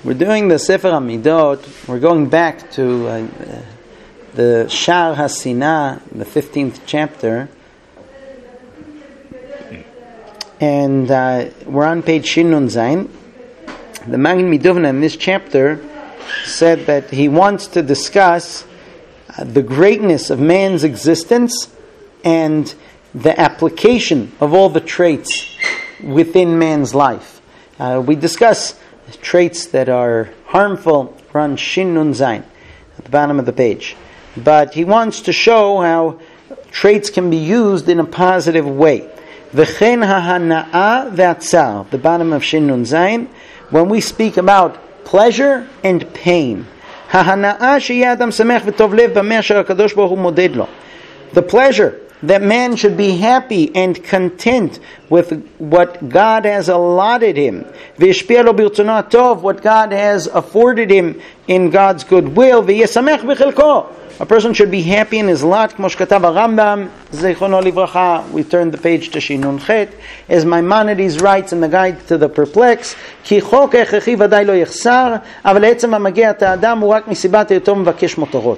We're doing the Sefer HaMidot. We're going back to the Shar HaSinah, the 15th chapter. And we're on page Shin Nun Zayin. The Magen Midovna in this chapter said that he wants to discuss the greatness of man's existence and the application of all the traits within man's life. We discuss traits that are harmful. We're on Shin Nun Zayin at the bottom of the page. But he wants to show how traits can be used in a positive way. V'chen ha'hana'a v'atzar, the bottom of Shin Nun Zayin, when we speak about pleasure and pain. Ha'hana'a she'yeh adam samech v'tov lev b'meh asher HaKadosh Baruch Hu moded lo. The pleasure that man should be happy and content with what God has allotted him. V'yishpia lo b'rtzona tov, what God has afforded him in God's goodwill. V'yesamech b'chilko. A person should be happy in his lot. Kmo shekatav HaRambam, Zeichrono Livracha. We turn the page to Shin Nun Chet. As Maimonides writes in the Guide to the Perplexed, Ki chok hechechi vadai lo yechsar, aval etzem hamageh et ha'adam hu rak misibat hiyoto mevakesh motorot.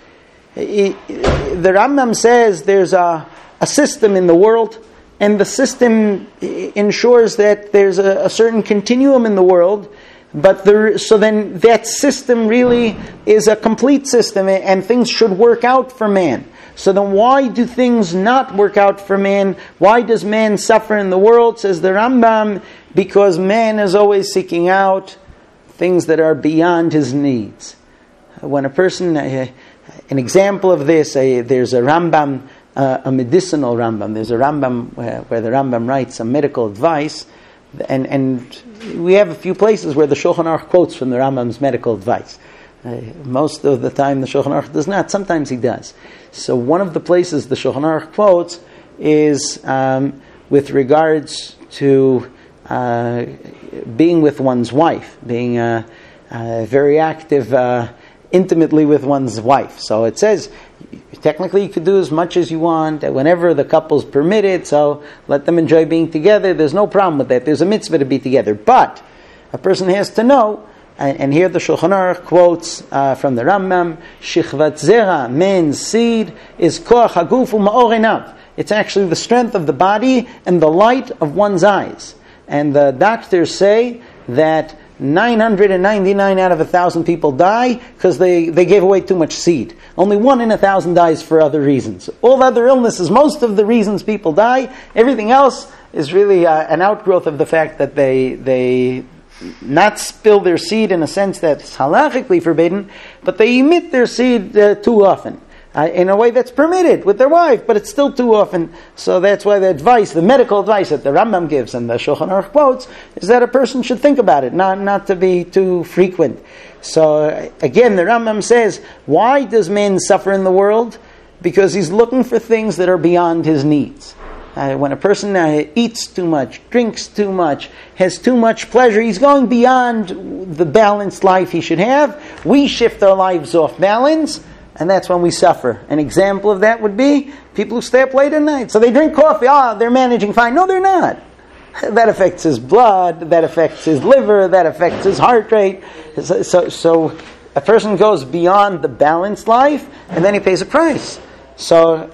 The Rambam says there's a system in the world, and the system ensures that there's a certain continuum in the world, but so then that system really is a complete system, and things should work out for man. So then why do things not work out for man? Why does man suffer in the world? Says the Rambam, because man is always seeking out things that are beyond his needs. When a person... An example of this, there's a Rambam, a medicinal Rambam. There's a Rambam where the Rambam writes some medical advice, and we have a few places where the Shulchan Aruch quotes from the Rambam's medical advice. Most of the time the Shulchan Aruch does not. Sometimes he does. So one of the places the Shulchan Aruch quotes is with regards to being with one's wife, being very active intimately with one's wife. So it says, technically you could do as much as you want, whenever the couple's permitted, so let them enjoy being together. There's no problem with that. There's a mitzvah to be together. But a person has to know, and here the Shulchan Aruch quotes from the Rambam, Shichvat Zera, man's seed, is koach haguf u'ma'or einav. It's actually the strength of the body and the light of one's eyes. And the doctors say that 999 out of 1,000 people die because they gave away too much seed. Only 1 in 1,000 dies for other reasons. All other illnesses, most of the reasons people die, everything else is really an outgrowth of the fact that they not spill their seed in a sense that's halachically forbidden, but they emit their seed too often. In a way that's permitted with their wife, but it's still too often. So that's why the advice, the medical advice that the Rambam gives and the Shulchan Aruch quotes, is that a person should think about it, not to be too frequent. So again, the Rambam says, why does man suffer in the world? Because he's looking for things that are beyond his needs. When a person eats too much, drinks too much, has too much pleasure, he's going beyond the balanced life he should have. We shift our lives off balance, and that's when we suffer. An example of that would be people who stay up late at night. So they drink coffee. They're managing fine. No, they're not. That affects his blood. That affects his liver. That affects his heart rate. So a person goes beyond the balanced life, and then he pays a price. So,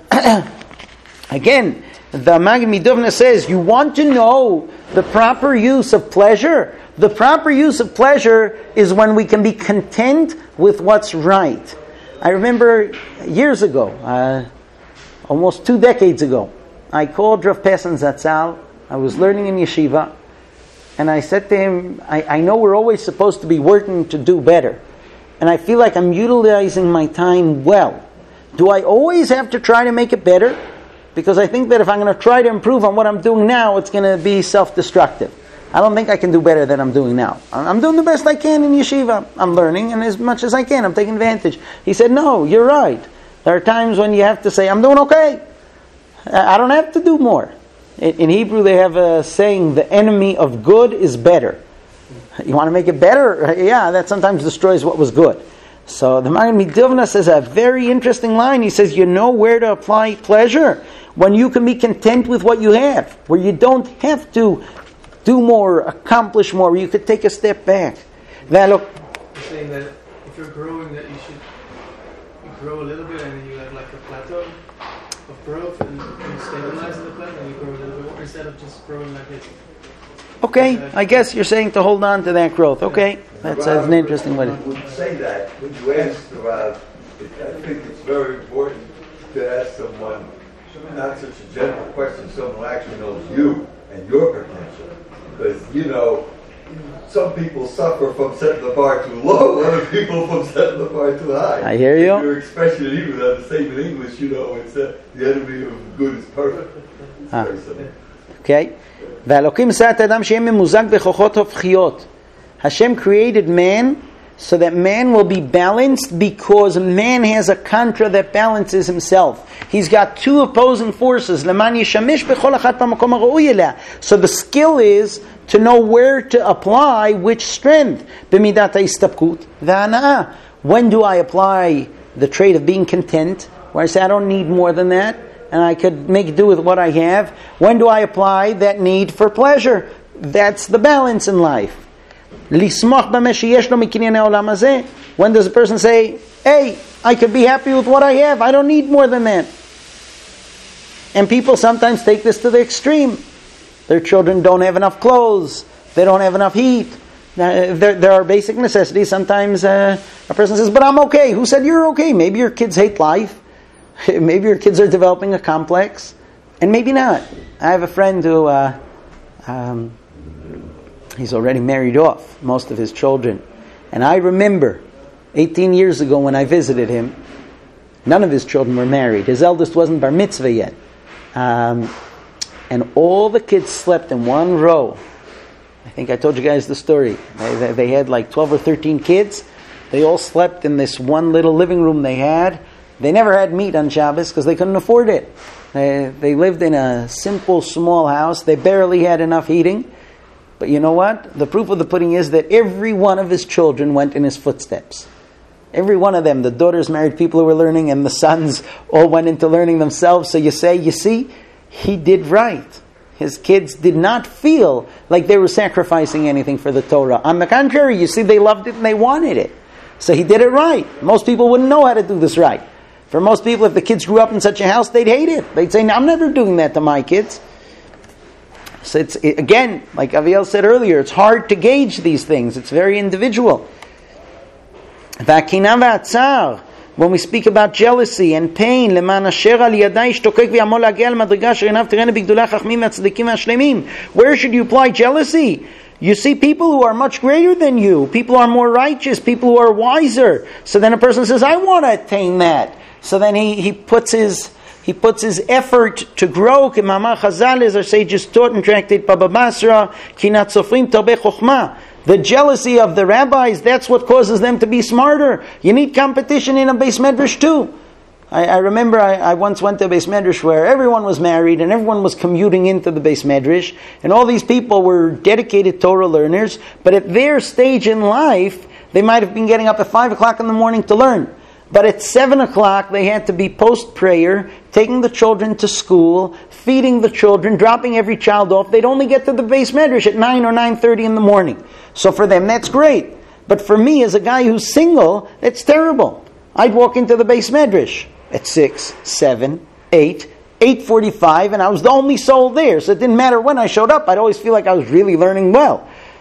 again, the Magen Midovna says, you want to know the proper use of pleasure? The proper use of pleasure is when we can be content with what's right. I remember years ago, almost 2 decades ago, I called Rav Pessin Zatzal. I was learning in yeshiva, and I said to him, I know we're always supposed to be working to do better, and I feel like I'm utilizing my time well. Do I always have to try to make it better? Because I think that if I'm going to try to improve on what I'm doing now, it's going to be self-destructive. I don't think I can do better than I'm doing now. I'm doing the best I can in yeshiva. I'm learning, and as much as I can, I'm taking advantage. He said, no, you're right. There are times when you have to say, I'm doing okay. I don't have to do more. In Hebrew, they have a saying, the enemy of good is better. You want to make it better? Yeah, that sometimes destroys what was good. So the Magen Midovna says a very interesting line. He says, you know where to apply pleasure? When you can be content with what you have. Where you don't have to do more, accomplish more, you could take a step back. You're saying that if you're growing, that you grow a little bit and then you have like a plateau of growth and you stabilize in the plateau and you grow a little bit more instead of just growing like this. Okay, I guess you're saying to hold on to that growth. Okay, that's an interesting way. I would say that when you ask about, I think it's very important to ask someone, not such a general question, someone who actually knows you and your potential. Because, some people suffer from setting the bar too low, other people from setting the bar too high. I hear you. Your expression in Hebrew are the same in English, it's the enemy of good is perfect. It's very simple. Okay. Hashem created man so that man will be balanced because man has a contra that balances himself. He's got two opposing forces. So the skill is to know where to apply which strength. When do I apply the trait of being content, where I say I don't need more than that and I could make do with what I have? When do I apply that need for pleasure? That's the balance in life. When does a person say, hey, I could be happy with what I have, I don't need more than that? And people sometimes take this to the extreme. Their children don't have enough clothes, they don't have enough heat. There are basic necessities. Sometimes a person says, but I'm okay. Who said you're okay? Maybe your kids hate life. Maybe your kids are developing a complex. And maybe not. I have a friend who he's already married off most of his children. And I remember 18 years ago when I visited him, none of his children were married. His eldest wasn't bar mitzvah yet. And all the kids slept in one row. I think I told you guys the story. They had like 12 or 13 kids. They all slept in this one little living room they had. They never had meat on Shabbos because they couldn't afford it. They lived in a simple, small house. They barely had enough heating. But you know what? The proof of the pudding is that every one of his children went in his footsteps. Every one of them. The daughters married people who were learning, and the sons all went into learning themselves. So you see, he did right. His kids did not feel like they were sacrificing anything for the Torah. On the contrary, you see, they loved it and they wanted it. So he did it right. Most people wouldn't know how to do this right. For most people, if the kids grew up in such a house, they'd hate it. They'd say, no, I'm never doing that to my kids. So again, like Aviel said earlier, it's hard to gauge these things. It's very individual. When we speak about jealousy and pain, where should you apply jealousy? You see people who are much greater than you. People are more righteous. People who are wiser. So then a person says, I want to attain that. So then he puts his effort to grow. Mama Chazal, as our sages taught in Tractate Baba Basra, Kinat Sofrim Tobeh Chochma. The jealousy of the rabbis, that's what causes them to be smarter. You need competition in a Beis Medrash too. I remember I once went to a Beis Medrash where everyone was married and everyone was commuting into the Beis Medrash, and all these people were dedicated Torah learners, but at their stage in life, they might have been getting up at 5 o'clock in the morning to learn. But at 7 o'clock, they had to be post-prayer, taking the children to school, feeding the children, dropping every child off. They'd only get to the Beis Medrash at 9 or 9:30 in the morning. So for them, that's great. But for me, as a guy who's single, it's terrible. I'd walk into the Beis Medrash at 6, 7, 8, 8:45, and I was the only soul there. So it didn't matter when I showed up. I'd always feel like I was really learning well.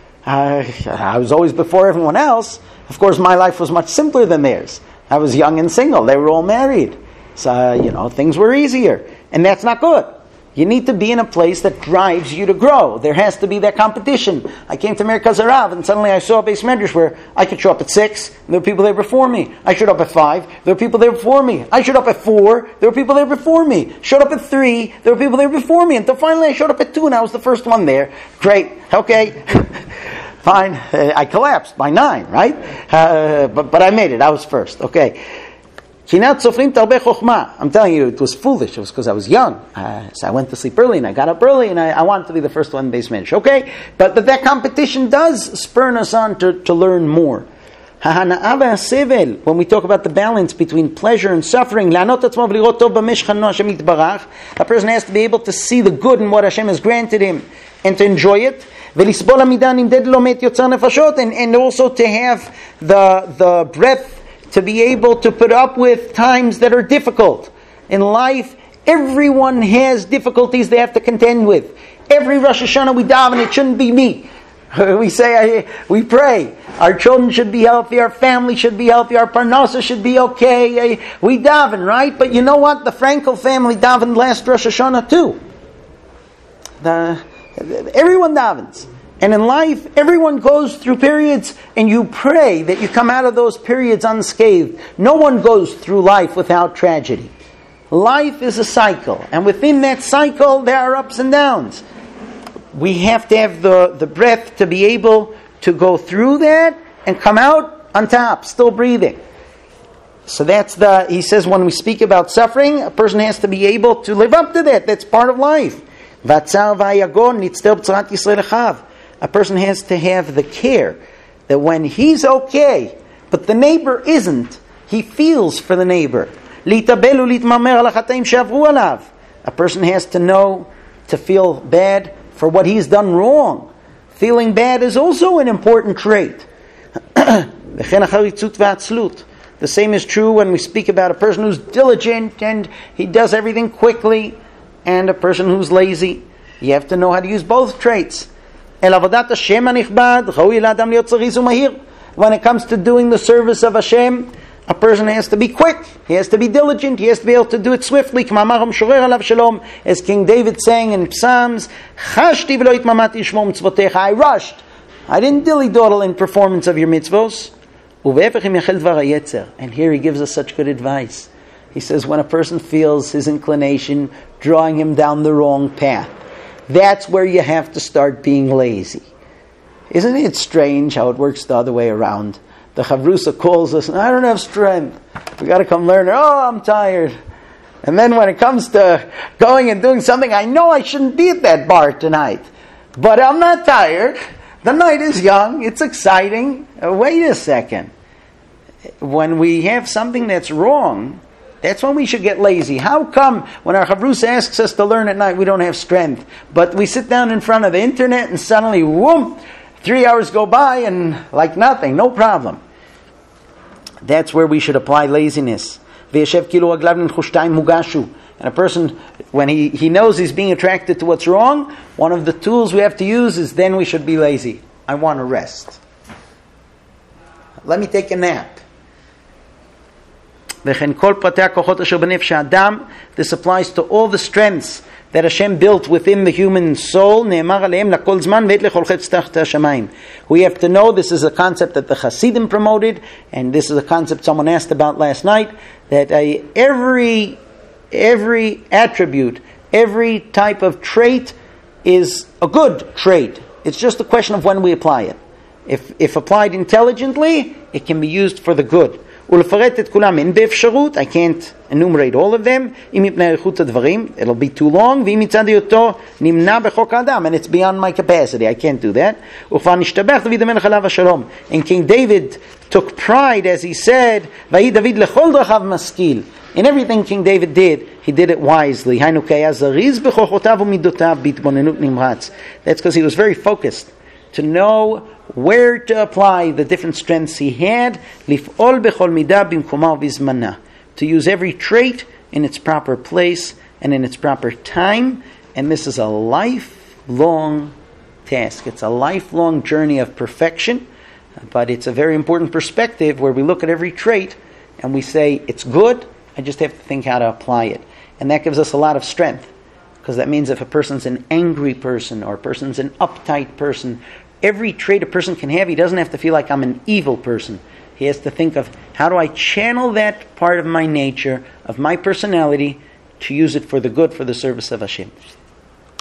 I was always before everyone else. Of course, my life was much simpler than theirs. I was young and single. They were all married. So, things were easier. And that's not good. You need to be in a place that drives you to grow. There has to be that competition. I came to Merkaz Harav and suddenly I saw a Beis Medrash where I could show up at 6. There were people there before me. I showed up at 5. There were people there before me. I showed up at 4. There were people there before me. Showed up at 3. There were people there before me. Until finally I showed up at 2 and I was the first one there. Great. Okay. Fine. I collapsed by 9, right? But I made it. I was first. Okay. I'm telling you, it was foolish. It was because I was young. So I went to sleep early and I got up early and I wanted to be the first one in Beis Medrash. Okay? But that competition does spur us on to learn more. When we talk about the balance between pleasure and suffering, a person has to be able to see the good in what Hashem has granted him and to enjoy it. And also to have the breadth to be able to put up with times that are difficult. In life, everyone has difficulties they have to contend with. Every Rosh Hashanah we daven, it shouldn't be me. We say, we pray. Our children should be healthy, our family should be healthy, our parnasa should be okay. We daven, right? But you know what? The Frankel family davened last Rosh Hashanah too. Everyone davens. And in life, everyone goes through periods, and you pray that you come out of those periods unscathed. No one goes through life without tragedy. Life is a cycle, and within that cycle, there are ups and downs. We have to have the breath to be able to go through that and come out on top, still breathing. So he says when we speak about suffering, a person has to be able to live up to that. That's part of life. A person has to have the care that when he's okay, but the neighbor isn't, he feels for the neighbor. A person has to know to feel bad for what he's done wrong. Feeling bad is also an important trait. The same is true when we speak about a person who's diligent and he does everything quickly, and a person who's lazy. You have to know how to use both traits. When it comes to doing the service of Hashem, a person has to be quick, he has to be diligent, he has to be able to do it swiftly. As King David sang in Psalms, I rushed, I didn't dilly-dawdle in performance of your mitzvos. And here he gives us such good advice. He says when a person feels his inclination drawing him down the wrong path, that's where you have to start being lazy. Isn't it strange how it works the other way around? The Chavrusa calls us, I don't have strength. We got to come learn. Oh, I'm tired. And then when it comes to going and doing something, I know I shouldn't be at that bar tonight. But I'm not tired. The night is young. It's exciting. Wait a second. When we have something that's wrong, that's when we should get lazy. How come when our Chavrusa asks us to learn at night, we don't have strength? But we sit down in front of the internet and suddenly, whoom, 3 hours go by and like nothing, no problem. That's where we should apply laziness. And a person, when he knows he's being attracted to what's wrong, one of the tools we have to use is then we should be lazy. I want to rest. Let me take a nap. This applies to all the strengths that Hashem built within the human soul. We have to know this is a concept that the Hasidim promoted, and this is a concept someone asked about last night, that every attribute, every type of trait is a good trait. It's just a question of when we apply it. If applied intelligently, it can be used for the good. I can't enumerate all of them. It'll be too long. And it's beyond my capacity. I can't do that. And King David took pride as he said, in everything King David did, he did it wisely. That's because he was very focused to know where to apply the different strengths he had, to use every trait in its proper place and in its proper time. And this is a lifelong task. It's a lifelong journey of perfection, but it's a very important perspective where we look at every trait and we say, it's good, I just have to think how to apply it. And that gives us a lot of strength, because that means if a person's an angry person or a person's an uptight person, every trait a person can have, he doesn't have to feel like I'm an evil person. He has to think of, how do I channel that part of my nature, of my personality, to use it for the good, for the service of Hashem.